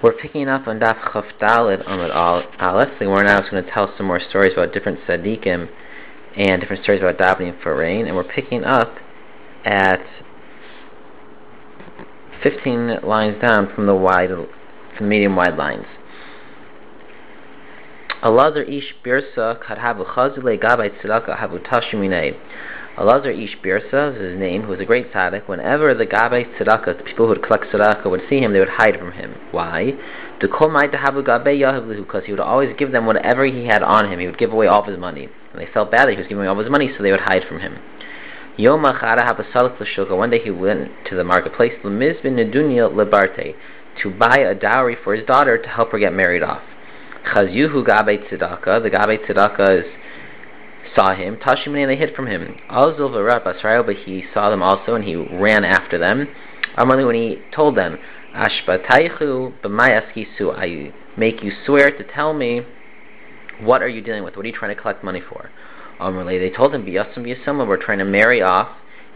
We're picking up on Daf Chaf Daled Amud Aleph. The Gemara now is going to tell some more stories about different tzaddikim and different stories about davening for rain, and we're picking up at 15 lines down from the medium wide lines. Elazar ish birsa kad havu chazile gabay tzedakah havu tashiminei. Elazar ish birsa is his name, who was a great tzaddik. Whenever the gabay tzedakah, the people who would collect tzedakah, would see him, they would hide from him. Why? The kol ma'id havu gabay yahavlihu, because he would always give them whatever he had on him. He would give away all of his money, and they felt bad that he was giving away all of his money, so they would hide from him. Yom achara hapasalach l'shulka. One day he went to the marketplace, l'mizbin nedunya lebarte, to buy a dowry for his daughter to help her get married off. Chazyuhu gabay tzedakah. The gabay tzedakah saw him. Tashimini, and they hid from him. Alzul v'rat basrael, but he saw them also, and he ran after them. Amarli, when he told them, Ashbataychu b'mayaskisu, I make you swear to tell me, what are you dealing with? What are you trying to collect money for? Amarli, they told him, B'yasam b'yasama, we're trying to marry off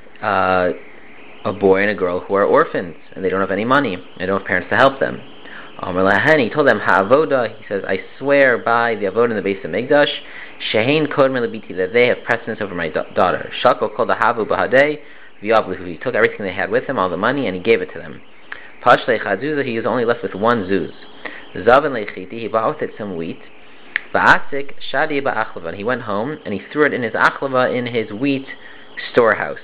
a boy and a girl who are orphans, and they don't have any money, they don't have parents to help them. He told them, Ha'avoda, he says, I swear by the avodah in the base of Migdash, Shehain Kod Melabiti, that they have precedence over my daughter. Shako called the Havu Bahadei, V'yabluhu, he took everything they had with him, all the money, and he gave it to them. Pashlei Chazuzah, he was only left with one zuz. Zavin Leichiti, he bought with it some wheat. Ba'asik Shadi Ba'achlava, and he went home, and he threw it in his achlava, in his wheat storehouse.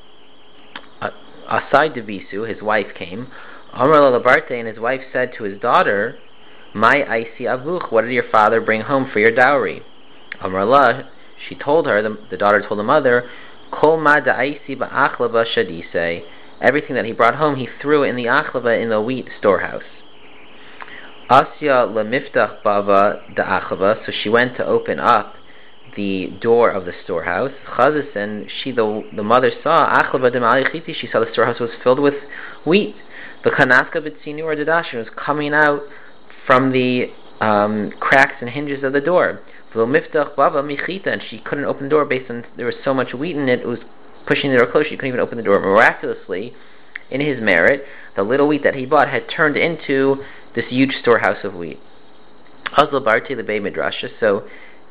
Asai Devisu, his wife came. Amar Labarte, and his wife said to his daughter, My Aisi Avuch, what did your father bring home for your dowry? Amar La, she told her, the daughter told the mother, Kol ma da'aisi ba'achlava shadise, everything that he brought home, he threw in the achlava, in the wheat storehouse. Asya lemiftach bava da'achlava, so she went to open up the door of the storehouse. Chazis, and she, the mother, saw achlava demalichiti, she saw the storehouse was filled with wheat. The kanaska b'tzinu or dadashin was coming out from the cracks and hinges of the door. V'lo bava michita, and she couldn't open the door based on there was so much wheat in it. It was pushing the door closed. She couldn't even open the door. Miraculously, in his merit, the little wheat that he bought had turned into this huge storehouse of wheat. Azal Barti the Beit Midrash. So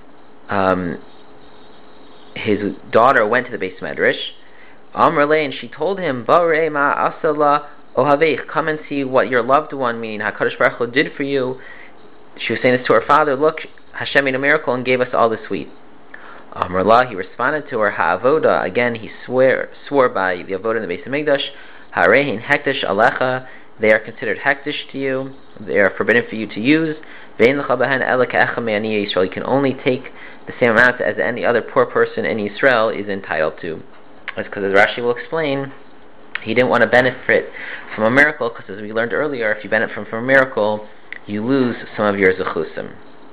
his daughter went to the Beis Medrash. Amrle, and she told him, Barei ma asala Ohavech, come and see what your loved one, meaning HaKadosh Baruch Hu, did for you. She was saying this to her father, look, Hashem made a miracle and gave us all this wheat. Amrullah, he responded to her, Ha'avoda, again he swore by the avodah in the base of Migdash, Ha'rehin hektish alecha, they are considered hektish to you, they are forbidden for you to use. Ve'en lecha behen ela ka'echa me'aniyei Yisrael, you can only take the same amount as any other poor person in Israel is entitled to. That's because, as Rashi will explain, he didn't want to benefit from a miracle, because as we learned earlier, if you benefit from a miracle, you lose some of your zechusim.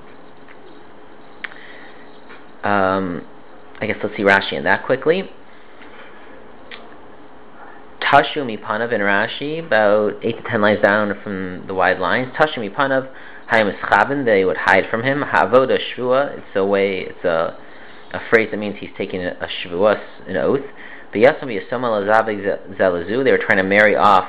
I guess let's see Rashi in that quickly. Tashu mipanav in Rashi, about 8 to 10 lines down from the wide lines. Tashu mipanav, hayim eschavin, they would hide from him. Ha'avoda shvua, it's a phrase that means he's taking a shvua, an oath. They were trying to marry off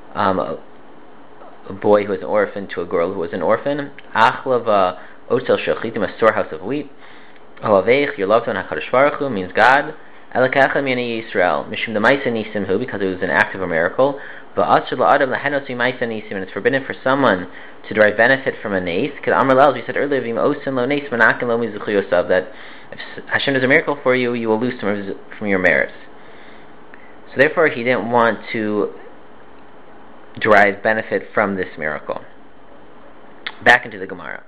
a boy who was an orphan to a girl who was an orphan. Achlava otel shachlitim, a storehouse of wheat. Ohavech, your loved one, HaKadosh Baruch Hu, means God. Elakacha miyani Yisrael, mishum demaisa nisim, because it was an act of a miracle. Va'atzur la'adam lahenos mimaisa nisim, and it's forbidden for someone to derive benefit from a nace. K'd amar la'al, as we said earlier, v'im osin lo nace manakin lo mizuchu yosav, that if Hashem does a miracle for you, you will lose some from your merits. So therefore, he didn't want to derive benefit from this miracle. Back into the Gemara.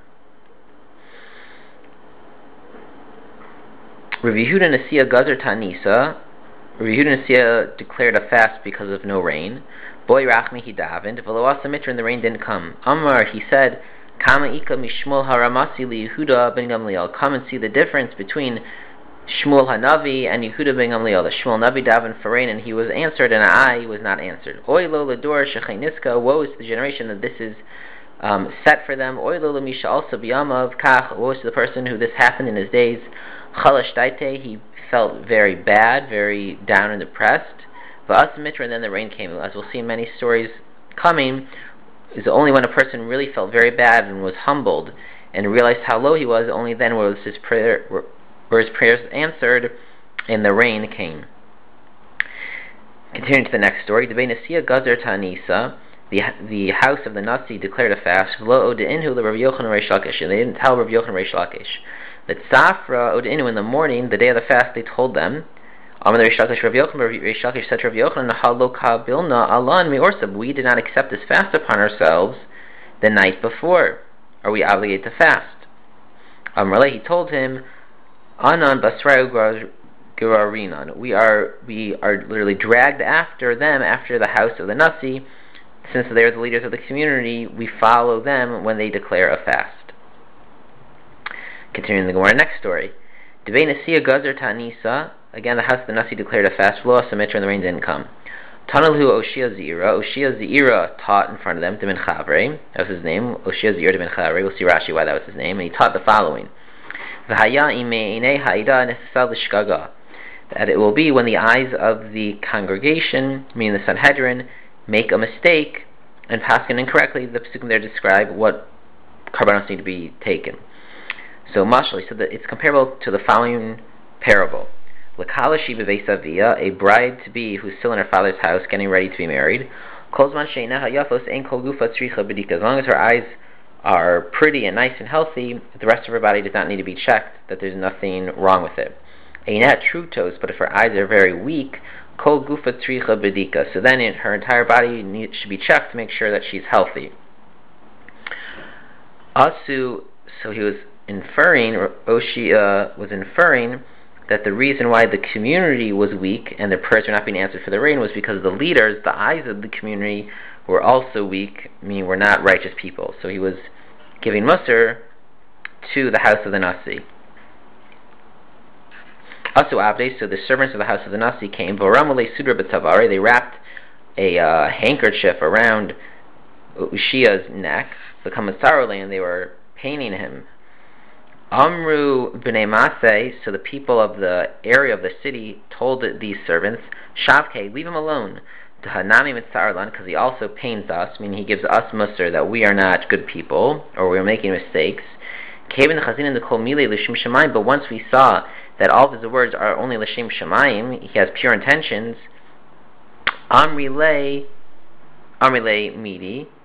Rav Yehuda Nasiya Gazer Tanisa. Rav Yehuda Nasiya declared a fast because of no rain. Boy Rachmi, he davened. V'lo asa mitra, and the rain didn't come. Amar, he said, Kama ika mishmol haramasi li Yehuda ben Gamliel. Come and see the difference between Shmuel Hanavi and Yehuda ben Gamliel. The Shmuel Navi davened for rain, and he was answered, and I was not answered. Oy lo lador shechayniska. Woe is the generation that this is set for them. Oy lo lamisha also biyamav kach. Woe is the person who this happened in his days. Chalash daite, he felt very bad, very down and depressed. V'as mitra, and then the rain came. As we'll see in many stories coming, is only when a person really felt very bad and was humbled and realized how low he was, only then were his prayers answered and the rain came. Continuing to the next story, the Nasiya Gazer Tanisa, the house of the Nasi declared a fast. V'lo odeinhu le Rav Yochanan Reish Lakish, and they didn't tell Rav Yochanan Reish Lakish. That Safra odeinhu, in the morning, the day of the fast, they told them. Amar Reish Lakish Rav Yochanan. Reish Lakish said to Rav Yochanan, "Halo kabilna alan mi'orsab." We did not accept this fast upon ourselves the night before. Are we obligated to fast? Amar he told him, "Anan basrayu gurarinan." We are literally dragged after them, after the house of the Nasi. Since they are the leaders of the community, we follow them when they declare a fast. Continuing the Gemara, next story. Devei Nasiya Gazer Tanisa, again the house of the Nasi declared a fast. V'lo Samitra, and the rain didn't come. Tanalhu Oshia Zira. Oshia Zira taught in front of them, Demin Chavre, that was his name. Oshia Zira Demin Chavre. We'll see Rashi why that was his name. And he taught the following: V'haya imeinei haida nesasal l'shgaga. That it will be when the eyes of the congregation, meaning the Sanhedrin, make a mistake and paskin incorrectly, the Pesukim there describe what karbanos need to be taken. So mashali, so that it's comparable to the following parable. L'kalashi b'veisavia, a bride to be who's still in her father's house getting ready to be married. Kolzman she'ina hayafos ein kol gufa tzricha b'dika. As long as her eyes are pretty and nice and healthy, the rest of her body does not need to be checked, that there's nothing wrong with it. Einat trutos, but if her eyes are very weak, kol gufa tzricha b'dika, so then her entire body should be checked to make sure that she's healthy. Asu, so he was inferring, or Oshia was inferring, that the reason why the community was weak and their prayers were not being answered for the rain was because the leaders, the eyes of the community, were also weak, meaning were not righteous people. So he was giving Musar to the house of the Nasi. Also Abde, so the servants of the house of the Nasi came, they wrapped a handkerchief around Ushia's neck, and they were paining him. Amru b'nei Maseh, so the people of the area of the city told these servants, Shavke, leave him alone, to Hanami mitzarlan, because he also pains us, meaning he gives us musar that we are not good people, or we are making mistakes. But once we saw that all of his words are only l'shem shamayim, he has pure intentions, Amrilei midi,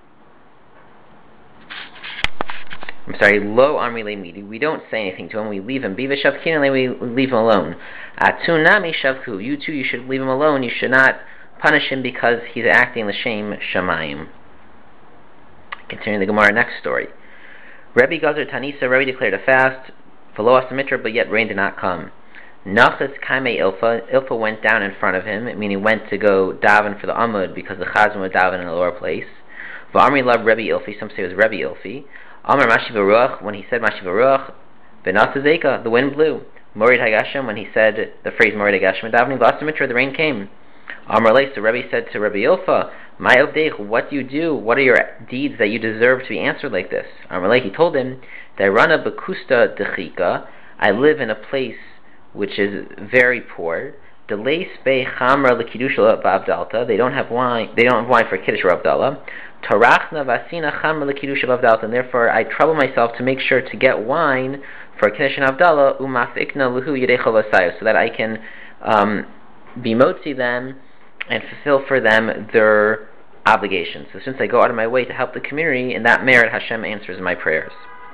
lo amrilei midi, we don't say anything to him, we leave him. Biva shavkin, we leave him alone. Atunami shavku, you too, you should leave him alone, you should not punish him because he's acting l'shem shamayim. Continuing the Gemara, next story. Rebbe Gazer Tanisa, Rebbe declared a fast, v'lo asamitra, but yet rain did not come. Nachas kaimei Ilfa, Ilfa went down in front of him, meaning went to go daven for the Amud, because the Chazan would daven in a lower place. V'amri love Rebbe Ilfi, some say it was Rebbe Ilfi. Amar Mashiv Ruach, when he said Mashiv Ruach, Benasa Zeka, the wind blew. Morid Hagashem, when he said the phrase Morid Hagashem, davening v'asamitra, the rain came. Amar Lei, so Rebbe said to Rebbe Ilfa, my Ovdeich, what do you do? What are your deeds that you deserve to be answered like this? Amar Lei, he told him, Dairana Bekusta Dechika, I live in a place which is very poor. Delay Spei Chamra Lekidusha Bavdalta, they don't have wine for Kiddush or Abdallah. Tarachna Vasina Chamra Lekidusha Bavdalta, and therefore I trouble myself to make sure to get wine for Kiddush and Abdallah, Umafikna Luhu Yedecho Vasayo, so that I can be motzi them and fulfill for them their obligations. So since I go out of my way to help the community, in that merit Hashem answers my prayers.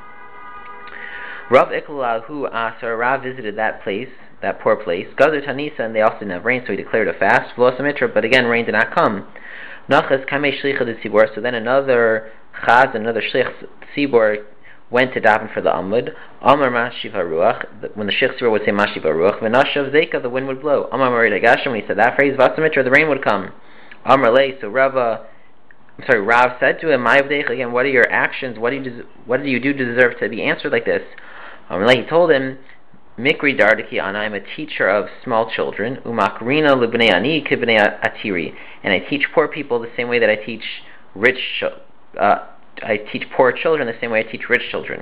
Rav Iklahu Asar, Rav visited that place, that poor place. Gazer Tanisa, and they also didn't have rain, so he declared a fast. V'lo, but again rain did not come. Nachas Kamei Shlicha de Tzibor, so then another Chaz, another Shlich Tzibor, went to daven for the Amud. Amar Mashiv HaRuach, when the Shlich Tzibor would say Mashiv HaRuach, V'nashav Zeka, the wind would blow. Amar Morid Hagashem, when he said that phrase, V'asamitra, the rain would come. Amar Lei, so Rav said to him, Ma'avdeich, again, what are your actions? What do you do to deserve to be answered like this? Amar Lei, he told him, Mikri Dardaki Ana, I'm a teacher of small children, Umakrina Libnei Ani Kibnei Atiri, and I teach poor people the same way that I teach poor children the same way I teach rich children.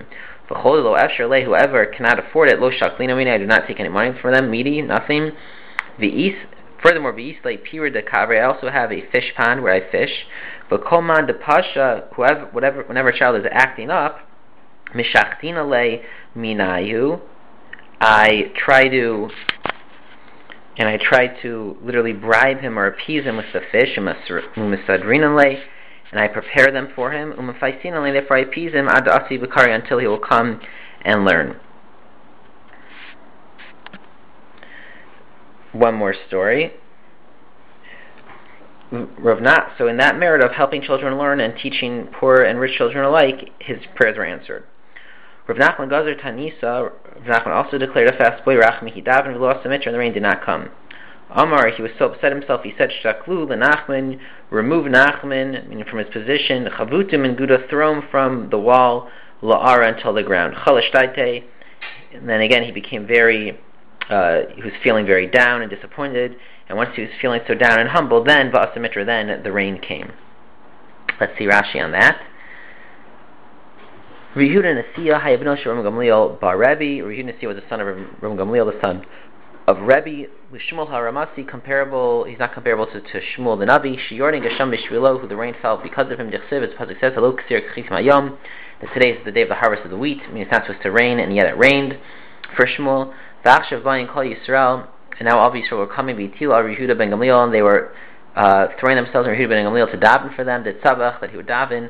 Whoever cannot afford it, Lo Shaklina Mina, I do not take any money from them, Midi, nothing. V'is Furthermore, V'yislei Pira de Kavre, I also have a fish pond where I fish. But Kolman de Pasha, whenever a child is acting up, Mishachtina le Minayu, I try to literally bribe him or appease him with the fish, and I prepare them for him, therefore I appease him ad asi b'kari, until he will come and learn. One more story. So in that merit of helping children learn and teaching poor and rich children alike, his prayers were answered. Rav Nachman Gazer Tanisa, Rav Nachman also declared a fast. Boy Rachmi, he davened, and lost the mitzvah, and the rain did not come. Amar, he was so upset himself, he said, Shtaklu, Nachman, remove Nachman, meaning from his position, Chavutim and Guda, throw him from the wall, La'ara, until the ground. Chalashtaite, and then again he became he was feeling very down and disappointed, and once he was feeling so down and humble, then, Va'asamitra, then the rain came. Let's see Rashi on that. Rehuda Nasiya Hayabno Shram Gamliel Bar Rebbe. Rehuda Nasiya was the son of Ram Gamliel, the son of Rebbe. Shmuel HaRamasi, he's not comparable to Shmuel the Navi. Shiyorning Gasham Bishvilo, who the rain fell because of him. Dechsiv, as Pasuk says, Hello Ksir Kchis Mayom, that today is the day of the harvest of the wheat. I mean, it's not supposed to rain, and yet it rained for Shmuel. V'achshav Bayin Kol Yisrael, and now all of Yisrael were coming B'Yitil Al Rehuda ben Gamliel, and they were throwing themselves in Rehuda ben Gamliel to daven for them. Did Tzavach, that he would daven,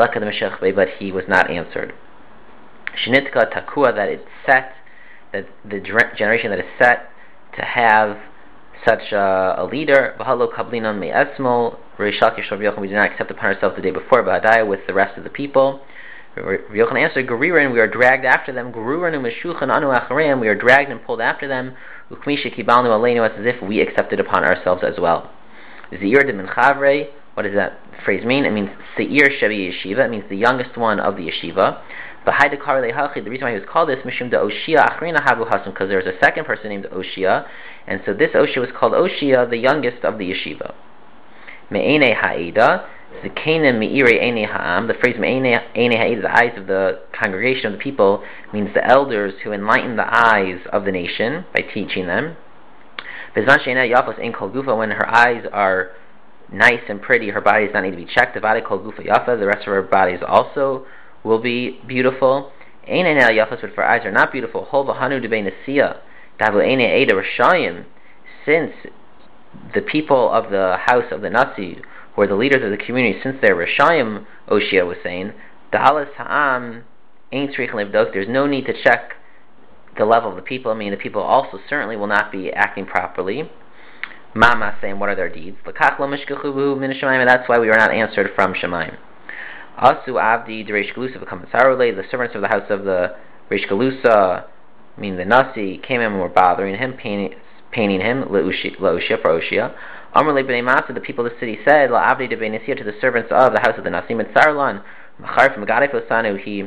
but he was not answered. Shinitka Takua, that it's set, that the generation that is set to have such a leader. V'halo kablinon me'esmol, Rishal Yisrael Yochanan, we did not accept upon ourselves the day before, Ba'adaya, with the rest of the people. Yochanan answered, Guriran, we are dragged after them. Gururanu meshuchan anu achareim, we are dragged and pulled after them. Ukmisha kibalnu aleinu, as if we accepted upon ourselves as well. Zir de min chavre, what does that phrase mean? It means Seir Shevi Yeshiva, it means the youngest one of the yeshiva. But the reason why he was called this, Mishum de Oshia Achrina Havu Hasam, because there was a second person named Oshia, and so this Oshia was called Oshia, the youngest of the yeshiva. Me'ene Ha'eda, Zekanim Me'ire Ene Ha'am, the phrase Me'ene Ha'eda, the eyes of the congregation of the people, means the elders who enlighten the eyes of the nation by teaching them. Bezman She'ena Yafos Ein Kol Gufa, when her eyes are nice and pretty, her body does not need to be checked. The body called Gufa Yafa, the rest of her bodies also will be beautiful. Ein Enel Yafos, but for eyes are not beautiful. Hol v'hanu debei nesiya, davu Ein Eida Rishayim, since the people of the house of the Nasi, who are the leaders of the community, since they're Rishayim, Oshia was saying, Dahalas Ha'am Ein Tzrich Levdok, there's no need to check the level of the people. I mean, the people also certainly will not be acting properly. Mama saying, what are their deeds? L'kach lo mishkachu min Shemaim, and that's why we were not answered from Shemaim. Asu Avdi Reish Galusa v'Kamasarule, the servants of the house of the Reish Galusa, I mean the Nasi, came in and were bothering him, painting him, La'ushia, for Oshia. Amrle b'nei Masa, the people of the city said, La'avdi de b'nei to the servants of the house of the Nasi, Mitzarlan, Machar from Megadef Osanu, he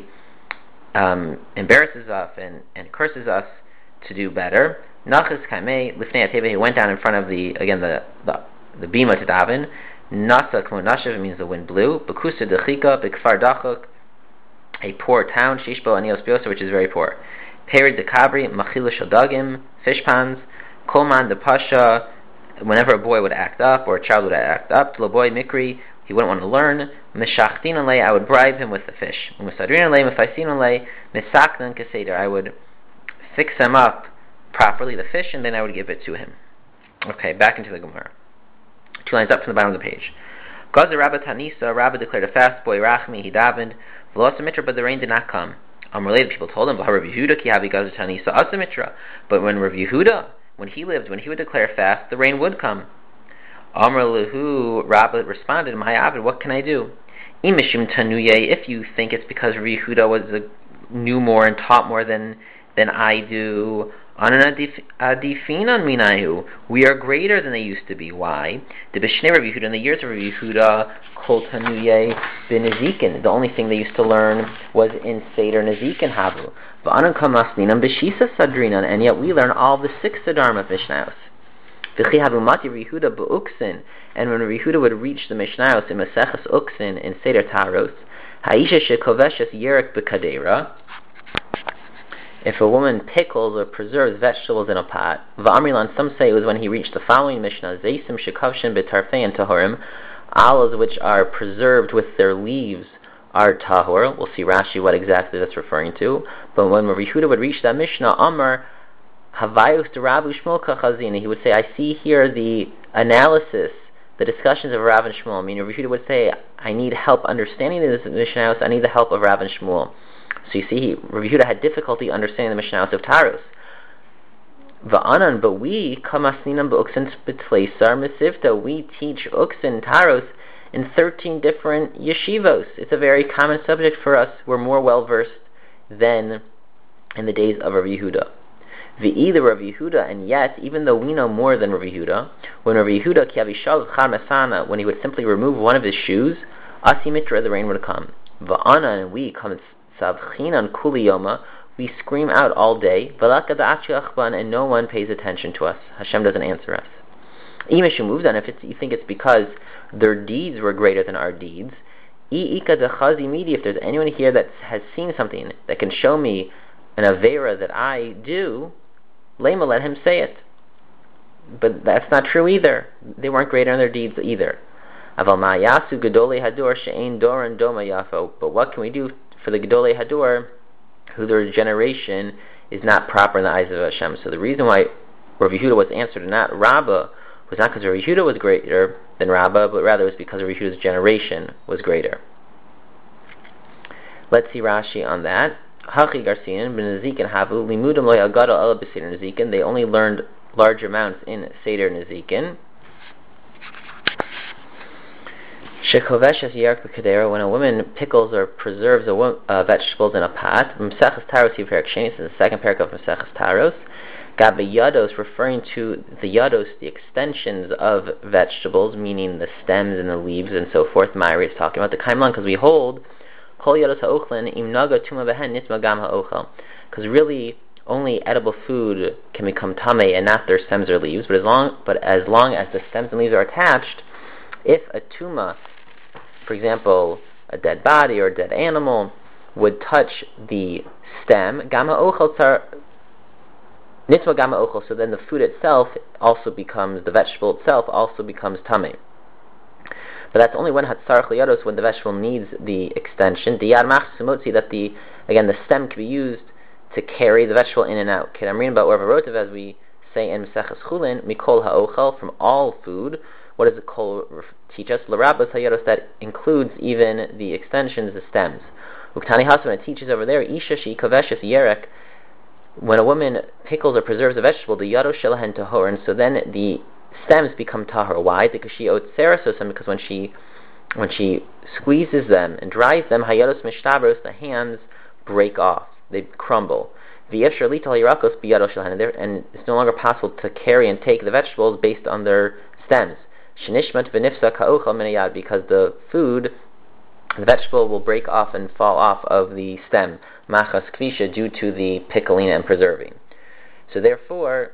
embarrasses us and curses us to do better. Nachas Kaimei, Lifnei Ateva, he went down in front of the bima to daven. Nasa Kmo Nashav, means the wind blew. Bekusa Dechika, Bekfar Dachuk, a poor town. Shishbo Anios Biosa, which is very poor. Perid de Kabri, Machila Shaldagim, fish ponds. Kolman de Pasha, whenever a boy would act up, or a child would act up. Tloboy Mikri, he wouldn't want to learn. Meshachtin alei, I would bribe him with the fish. Mesadrin alei, Mefaisin alei, Mesaknan Keseder, I would fix him up properly, the fish, and then I would give it to him. Okay, back into the Gemara. 2 lines up from the bottom of the page. Gazer Rabba Tanisa, Rabba declared a fast. Boy Rachmi, he davened. V'losamitra, but the rain did not come. Related people told him, Rav Yehuda ki havi Gazer Tanisa asamitra. But when Rav Yehuda, when he would declare fast, the rain would come. Amr Lehu, Rabba responded, My Avid, what can I do? Imishim Tanuye, if you think it's because Rav Yehuda knew more and taught more than I do, Adifinan minayu, we are greater than they used to be. Why? The Bishnei Rav Yehuda, in the years of Rav Yehuda, Kol Tanuye b'Nezikin, the only thing they used to learn was in Seder Nezikin Havu. V'anan kamasninam b'Shisa Sadrinan, and yet we learn all the 6 Siddharim of Mishnayos. V'chi havu mati Rav Yehuda b'Uksin, and when Rav Yehuda would reach the Mishnayos in Maseches Uksin in Seder Taros, Haisha shekoveshes Yerek b'Kadera, if a woman pickles or preserves vegetables in a pot, V'amrilan, some say it was when he reached the following Mishnah, Zeisim shekavshin b'tarfein tahorim, olives which are preserved with their leaves are tahor. We'll see Rashi what exactly that's referring to. But when Rav Yehuda would reach that Mishnah, Amar Havayus de Rav Shmuel Kachazina, he would say, I see here the analysis, the discussions of Rav and Shmuel. I mean, Rav Yehuda would say, I need help understanding this Mishnah, I need the help of Rav and Shmuel. So you see, Rav Yehuda had difficulty understanding the Mishnah of Taros. Va'anan, but we, kamasninam b'uksin b'tleisar mesivta, we teach uksin taros in 13 different yeshivos. It's a very common subject for us. We're more well versed than in the days of Rav Yehuda. V'either Rav Yehuda, and yet, even though we know more than Rav Yehuda, when Rav Yehuda kiavishal char masana, when he would simply remove one of his shoes, asimitra, the rain would come. Va'anan, and we come sabchinan kuliyoma, we scream out all day, and no one pays attention to us. Hashem doesn't answer us. Even if you think it's because their deeds were greater than our deeds, if there's anyone here that has seen something that can show me an avera that I do, lema, let him say it. But that's not true either. They weren't greater in their deeds either. But what can we do for the Gedolei Hador, who their generation is not proper in the eyes of Hashem? So the reason why Rav Yehuda was answered and not Rabbah was not because Rav Yehuda was greater than Rabbah, but rather it was because Rav Yehuda's generation was greater. Let's see Rashi on that. Hachi Garcian b'Nezikin havu limudam lo yagado ela b'Seder Nezikin. They only learned large amounts in Seder Nezikin. Shekoveshes yark b'kedera, when a woman pickles or preserves vegetables in a pot. Maseches Taros Yiperak Sheni, this is the second parak of Maseches Taros. Gabe Yados, referring to the Yados, the extensions of vegetables, meaning the stems and the leaves and so forth. Myri is talking about the Kaimlan, because we hold Kol Yados ha'ochlin im naga tuma behen nitma gam ha'ochel, because really only edible food can become tamei and not their stems or leaves. But as long as the stems and leaves are attached, if a tuma, for example, a dead body or a dead animal, would touch the stem, gamma ochel nitma gamma ochel, so then the food itself also becomes, the vegetable itself also becomes tamei. But that's only when hatzarach liyados, when the vegetable needs the extension. The yad mach sumotzi, that the stem can be used to carry the vegetable in and out. I'm reading about Rav Rotev, as we say in Maseches Chulin, mikol ha'ochel, from all food. What does the kol teach us? L'rabbos hayados, that includes even the extensions, the stems. Uktani Hasan, it teaches over there, isha she kaveshes yerek, when a woman pickles or preserves a vegetable, the yados shelahen tahor, and so then the stems become tahor. Why? Because she owed serasosim, because when she squeezes them and dries them, hayados mishtabros, the hands break off, they crumble. V'yefshar lital yirakos biyado shelahen, and it's no longer possible to carry and take the vegetables based on their stems. Shenishmat v'nifsa ka'ochel minayad, because the food, the vegetable, will break off and fall off of the stem, machas kvisha, due to the pickling and preserving. So therefore,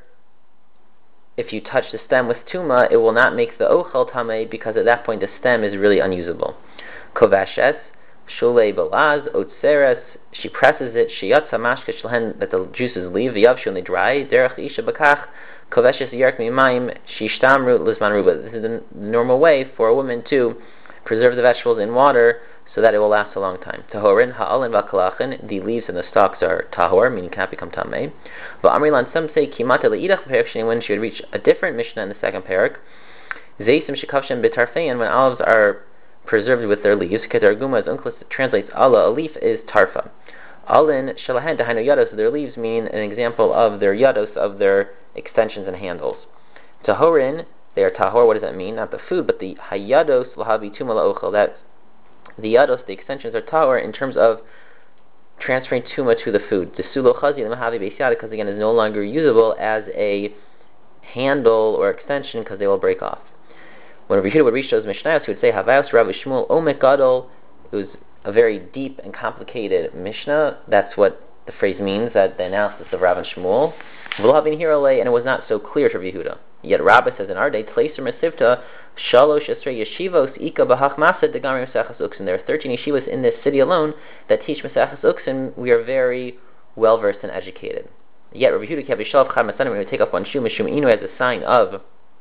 if you touch the stem with tuma, it will not make the ochel tamei, because at that point the stem is really unusable. Koveshes, shulei balaz, otseres, she presses it, sheyatza mashka shlehen, that the juices leave, v'yavshu, and they dry, derech isha bakach, koveshes yark mimayim, shishtamru lizman ruba. This is the normal way for a woman to preserve the vegetables in water so that it will last a long time. Tahorin, ha'alin v'kalachin, the leaves and the stalks are tahor, meaning can't become tamei. V'amrilan, some say kimata le'idach parak sheni, when she would reach a different Mishnah in the second parak. Zeisim shekavshem b'tarfein, when olives are preserved with their leaves. Ketarguma, as Unclus translates Allah, a leaf is tarfa. Alin shalahan dahainu yados, their leaves mean an example of their yados, of their extensions and handles. Tahorin, they are tahor. What does that mean? Not the food, but the hayados lahavi tuma la'ochel, that the yados, the extensions, are tahor in terms of transferring tuma to the food. The sulo chazi l'mahavi beisyada, because again is no longer usable as a handle or extension, because they will break off. When Rav Yehuda would reach those mishnayos, he would say Havayos Rav Shmuel Omek Gadol. It was a very deep and complicated mishnah. That's what the phrase means, that the analysis of Rav and Shmuel. And it was not so clear to Rav Yehuda. Yet Rabbah says in our day, Tleiser Mesivta, Shalosh Esrei Yeshivos, Ika Bahach Masad, Degami Maseches Uksin. There are 13 yeshivos in this city alone that teach Maseches Uksin. We are very well versed and educated. Yet Rabbi Yehuda Kev Yishalaf Chad Masanim, when he would take off one shoe, Mishum Inu, as a sign of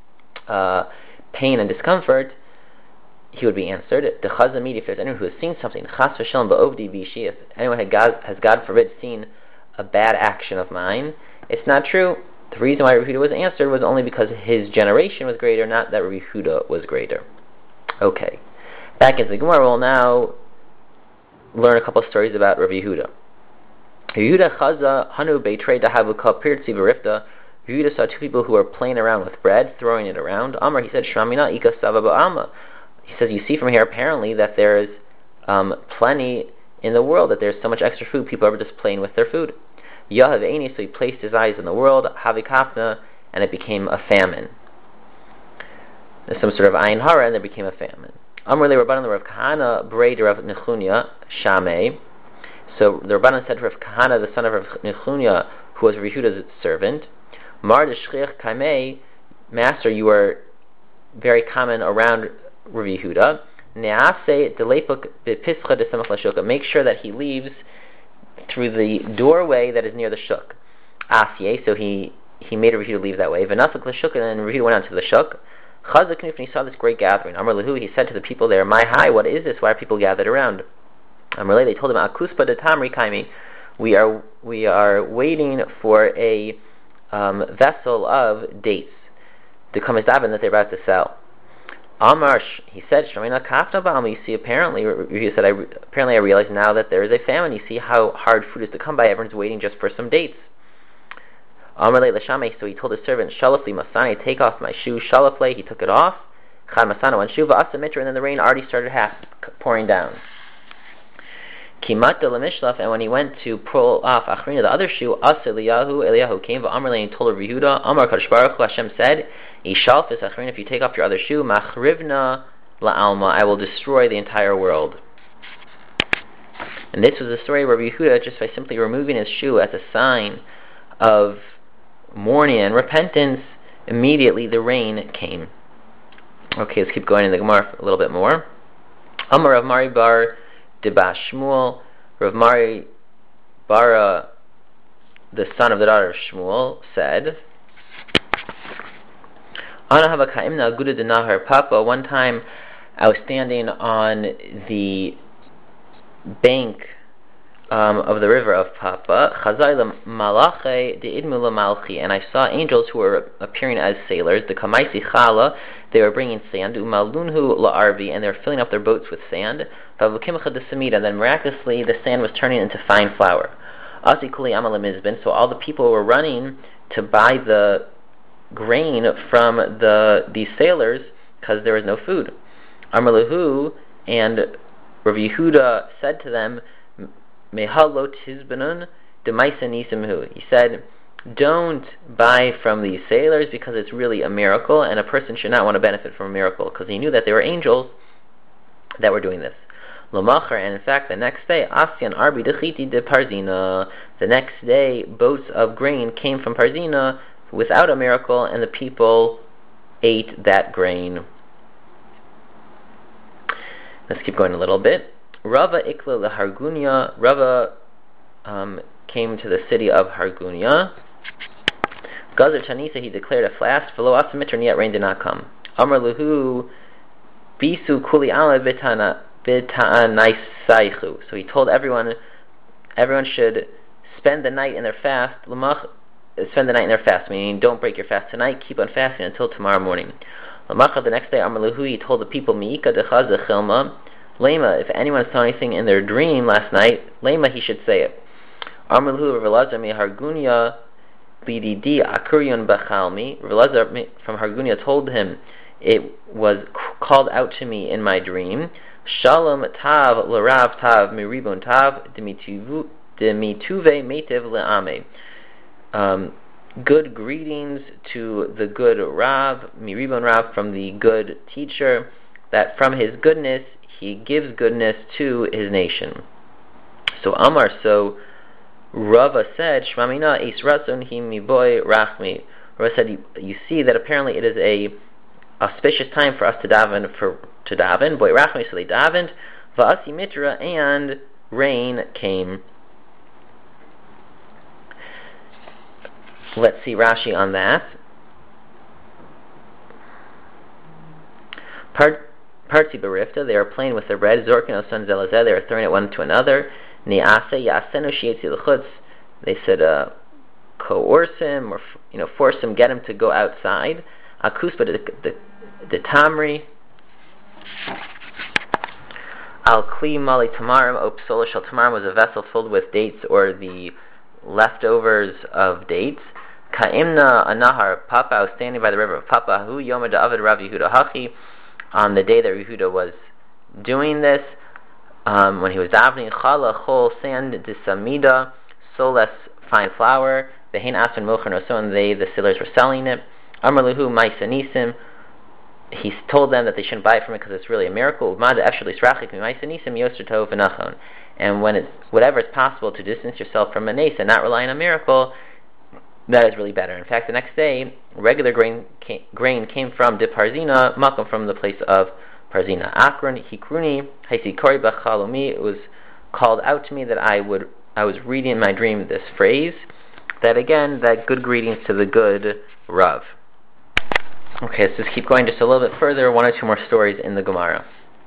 pain and discomfort, he would be answered. The Chazamid, if there's anyone who has seen something, Chas v'shalom ba'ovdi b'ishi, if anyone has God forbid seen a bad action of mine, it's not true. The reason why Rabbi Yehuda was answered was only because his generation was greater, not that Rabbi Yehuda was greater. Okay. Back into the Gemara, we'll now learn a couple of stories about Rabbi Yehuda. Yehuda Chaza Hanu Beitrei Dahavu Kapirtzi V'Rifta. Yehuda saw two people who were playing around with bread, throwing it around. Amar, he said, Shramina Ika Sava Ba'alma. He says, you see from here apparently that there's plenty in the world, that there's so much extra food, people are just playing with their food. Yahav Eini, so he placed his eyes in the world, Havikafna, and it became a famine. There's some sort of Ayin Hara, and there became a famine. Amr le Rabbanan, the Rav Kahana, Brei de Rav Nechunya, Shamei. So the Rabbanan said to Rav Kahana, the son of Rav Nechunya, who was Rav Yehuda's servant, Mar de Shchich Kaimei, Master, you are very common around Rav Yehuda. Ne'ase delepuk bepischa de samach lashuka. Make sure that he leaves through the doorway that is near the shuk. Asye, so he made Rav Yehuda leave that way. V'nasuk l'shuk, and then Rav Yehuda went on to the shuk. Chazak Knuf, and he saw this great gathering. Amar lehu, he said to the people there, my hi, what is this? Why are people gathered around? Amar le, they told him, akuspa de tamri kaimi. We are waiting for a vessel of dates to come as daven that they're about to sell. Amar, he said, Shramina kafna ba'am. You see, apparently I realize now that there is a famine. You see how hard food is to come by. Everyone's waiting just for some dates. Amar le l'shamei, so he told his servant, Shalaf li masani, take off my shoe. Shalaf le, he took it off. Chad masana, one shoe, v'asa mitra, and then the rain already started half pouring down. Kimat de l'mishlaf, and when he went to pull off achrina, the other shoe, asa Eliyahu came, v'amar le, and he told Rabbi Yehuda, Amar kadosh baruch hu, Hashem said, Ishalf is achrina, if you take off your other shoe, machrivna la'alma, I will destroy the entire world. And this was the story of Rabbi Yehuda, just by simply removing his shoe as a sign of mourning and repentance. Immediately the rain came. Okay, let's keep going in the Gemara a little bit more. Amar Rav Mari bar Deba Shmuel, Rav Mari Bara, the son of the daughter of Shmuel, said, Ana Havakaimna Aguda de Nahar Papa. One time I was standing on the bank of the river of Papa, and I saw angels who were appearing as sailors. The Kamaisi Chala, they were bringing sand, Umalunhu La'arvi, and they were filling up their boats with sand. And then miraculously the sand was turning into fine flour. So all the people were running to buy the grain from these sailors because there was no food. Amalahu, and Rabbi Yehuda said to them, Mehalot Hizbanun Demaisa. He said, don't buy from these sailors because it's really a miracle, and a person should not want to benefit from a miracle, because he knew that they were angels that were doing this. Lomachar, and in fact, the next day, Asyan Arbi Dechiti de Parzina. The next day, boats of grain came from Parzina without a miracle, and the people ate that grain. Let's keep going a little bit. Rava Ikla Hargunya. Rava came to the city of Hargunya. Gazer Tanisa, he declared a fast. V'lo asamitr, and yet rain did not come. Amar Luhu Bisu Kuli Ala Bita'anaisaichu. So he told everyone should spend the night in their fast. Spend the night in their fast, meaning don't break your fast tonight. Keep on fasting until tomorrow morning. Lamacha, the next day, Amar Luhu, he told the people, Miika dechaz dechilma. Lema, if anyone saw anything in their dream last night, Lema, he should say it. Amar Luhu Rav Elazar me Hargunya b'didi akuryon b'chalmi. Rav Elazar from Hargunya told him, it was called out to me in my dream. Shalom tav l'rav tav miribon tav demituve metiv le'ame. Good greetings to the good Rav, miribon Rav, from the good teacher, that from his goodness he gives goodness to his nation. So Amar, so Rava said, Shmamina is ratzon hi miboy rachmi. Rava said, you see that apparently it is a auspicious time for us to daven, boy rachmi, so they davened, va'asi mitra, and rain came. Let's see Rashi on that. Parti berifta, they are playing with the bread. Zorkin son zelazeh, they are throwing it one to another. Niase yasenu shietzi l'chutz, they said coerce him or force him, get him to go outside. Akuspa the tamri al kli mali tamarim opsola shel tamarim was a vessel filled with dates or the leftovers of dates. Ka'imna anahar Papa was standing by the river of Papa hu yoma da'avid Rav Yehuda hachi. On the day that Yehuda was doing this, when he was davening, chala chol sand disamida, so less fine flour, vehein aspen mocher no so, and the sellers were selling it. Amar lehu maisanisim, he told them that they shouldn't buy it from it because it's really a miracle. And when it's whatever is possible to distance yourself from a nace and not rely on a miracle, that is really better. In fact, the next day, regular grain came from de Parzina, Makom from the place of Parzina. Akron hikruni haisikori b'chalomi. It was called out to me that I was reading in my dream this phrase. That again, that good greetings to the good Rav. Okay, let's just keep going just a little bit further. One or two more stories in the Gemara.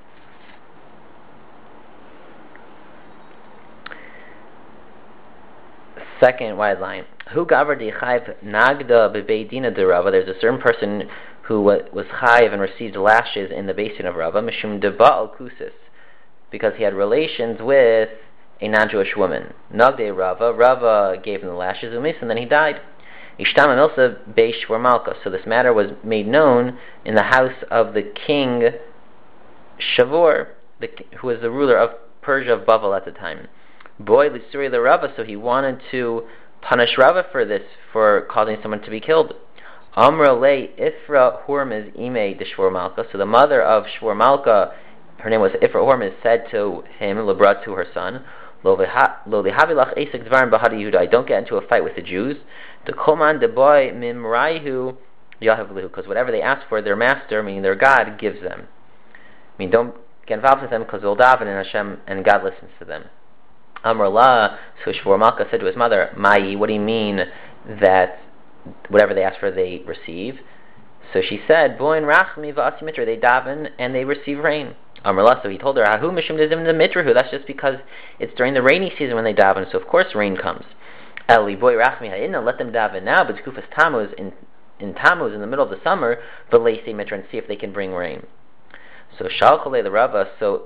Second wide line. Who gavar dichayv nagda bebeidina de Rava? There's a certain person who was chayv and received lashes in the basin of Rava, mishum deba al kusis, because he had relations with a non-Jewish woman. Nagde Rava gave him the lashes, umis, and then he died. Ishtama milsa beishvor malka. So this matter was made known in the house of the king Shavor, who was the ruler of Persia of Bavel at the time. Boy l'suri the Rava, so he wanted to punish Rava for this, for causing someone to be killed. Amra le Ifra Hormuz ime de Shvor Malka. So the mother of Shvor Malka, her name was Ifra Hormuz, said to him, Lebra, to her son, Lo lihavilach esek dvarim b'hadi Yehuda. I don't get into a fight with the Jews. The koman de boy mimraihu yahavlihu, because whatever they ask for, their master, meaning their God, gives them. I mean, don't get involved with them because they'll daven and Hashem and God listens to them. Amr La, so Shvor Malka said to his mother, Mai, what do you mean that whatever they ask for they receive? So she said, Boin rachmi v'asi mitra, they daven and they receive rain. Amr La, so he told her, Ahu mishum dezim the mitrahu, that's just because it's during the rainy season when they daven, so of course rain comes. Eli boy rachmi ha'inna, let them daven now, but Kufas Tammuz in Tammuz in the middle of the summer, v'leisi mitra, and see if they can bring rain. So Shalchalei the Rava, so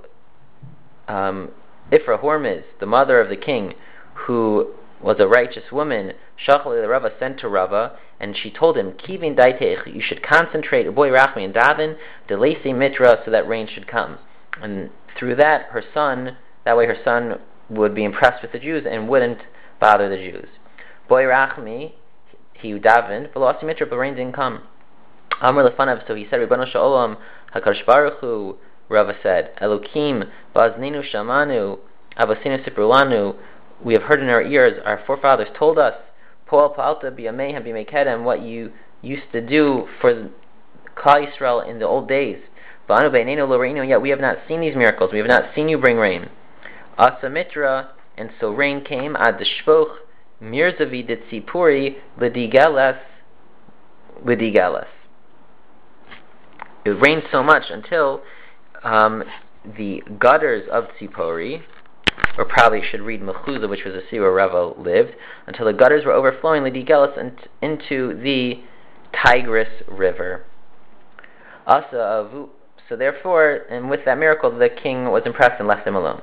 Ifra Hormuz, the mother of the king, who was a righteous woman, Shachalei the Rava sent to Rava, and she told him, Kivin daitech, you should concentrate, boy rachmi and daven, delesi mitra, so that rain should come. And through that, that way her son would be impressed with the Jews and wouldn't bother the Jews. Boy rachmi, he davened, velasi mitra, but rain didn't come. Amr lefanav, so he said, Ribbonu Shalom, HaKadosh Baruch Hu, Rava said, Elokim, Bazninu Shamanu, Avasinu Siprulanu, we have heard in our ears, our forefathers told us, Poal Palta Biyameha Bimekedem, what you used to do for Klal Yisrael in the old days. Banu Beinenu Loreinu, yet we have not seen these miracles, we have not seen you bring rain. Asa Mitra, and so rain came, Ad Deshvoch, Mirzavi Ditzipuri, Lidigeles. It rained so much until the gutters of Tzipori, or probably should read Mechuzah, which was the city where Rava lived, until the gutters were overflowing Lidigelis into the Tigris River. So therefore, and with that miracle, the king was impressed and left him alone.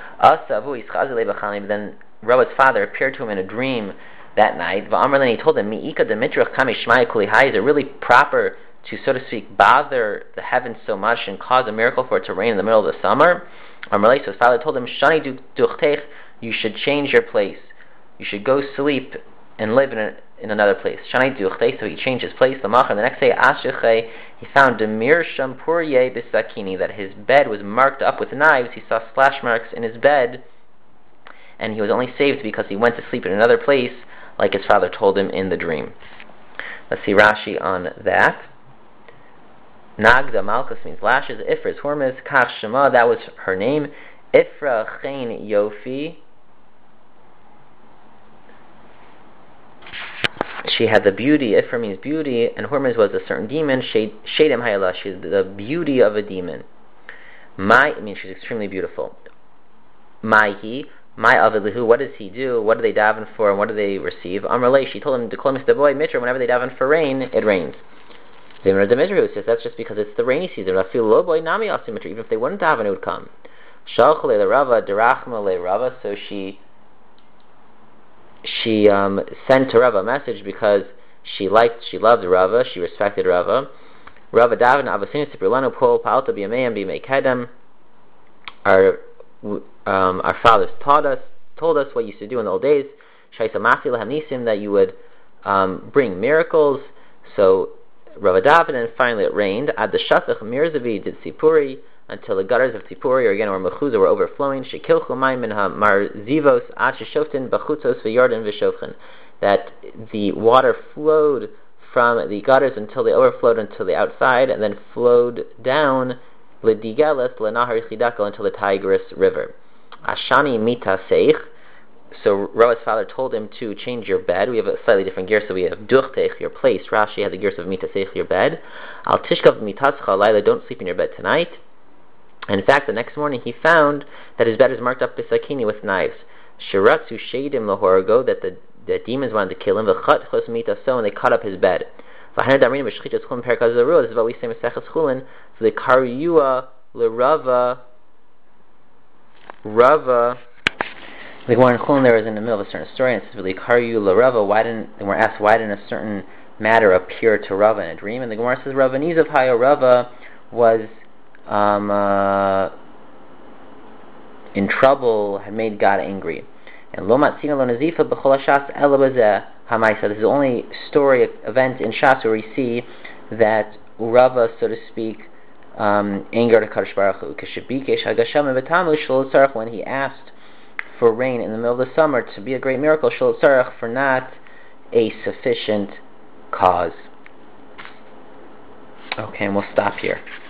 Then Rava's father appeared to him in a dream that night. And he told him, is it really proper to, so to speak, bother the heavens so much and cause a miracle for it to rain in the middle of the summer? So his father told him, Shani duchtech, you should change your place. You should go sleep and live in another place. Shani duchtech, so he changed his place. The next day, Ashechei, he found Demir Shampurye Bisakini, that his bed was marked up with knives. He saw slash marks in his bed, and he was only saved because he went to sleep in another place, like his father told him in the dream. Let's see Rashi on that. Nagda Malkus means lashes. Ifra is Hormuz. Kach Shema, that was her name. Ifra Chen Yofi. She had the beauty. Ifra means beauty, and Hormuz was a certain demon. Shadem Hayala. She's the beauty of a demon. Mai means she's extremely beautiful. Maihi, my Avilihu, what does he do? What do they daven for, and what do they receive? Amrulay, she told him to call Mr. Boy Mitra, whenever they daven for rain, it rains. Zimra de Mizrahu says that's just because it's the rainy season. Even if they wouldn't daven, it would come. Shalchale le Rava, Derachma le Rava, so she sent to Rava a message because she loved Rava, she respected Rava. Rava daven Avasinu Siprilanu Pol Palta B'Yamei and B'Yamei Kedem. Our fathers told us what you used to do in the old days. Shaisa Masi Lahem Nisim, that you would bring miracles. So Rava daven, and finally it rained. Ad the Shasach Mirzavi did Sipuri, until the gutters of Tzipori, or again, or Mechuza, were overflowing. Shekilchu mayim min ha-marzivos ad sheshoftin bachutzos v'yarden v'shofchen. That the water flowed from the gutters until they overflowed until the outside, and then flowed down l'digeles l'nahar chidako until the Tigris River. Ashani mita seich. So Rava's father told him to change your bed. We have a slightly different gear, so we have duchtech, your place. Rashi has the gears of mita seich, your bed. Al tishkav mitascha alayla, don't sleep in your bed tonight. And in fact, the next morning he found that his bed is marked up bisakini with knives. Shiratsu shadim lahorgo, that the demons wanted to kill him. V'chat chos mita, so, and they cut up his bed. V'hana damrin b'shchitas chulin perkaz zarua. This is what we say in Maseches Chulin. The kariyua l'rava. The one in Chulin there is in the middle of a certain story, and it says the kariyu l'rava. And we're asked why didn't a certain matter appear to Rava in a dream? And the Gemara says Rava Nizav Hayo, Rava was in trouble, had made God angry. And lo matzina lo nazifa b'chol hashas ela b'zeh hamaisa. This is the only story, event in Shas where we see that Rava, so to speak, angered HaKadosh Baruch Hu. K'shebikesh hagasham v'tamu shelo tzarech, when he asked for rain in the middle of the summer to be a great miracle, shelo tzarech, for not a sufficient cause. Okay, and we'll stop here.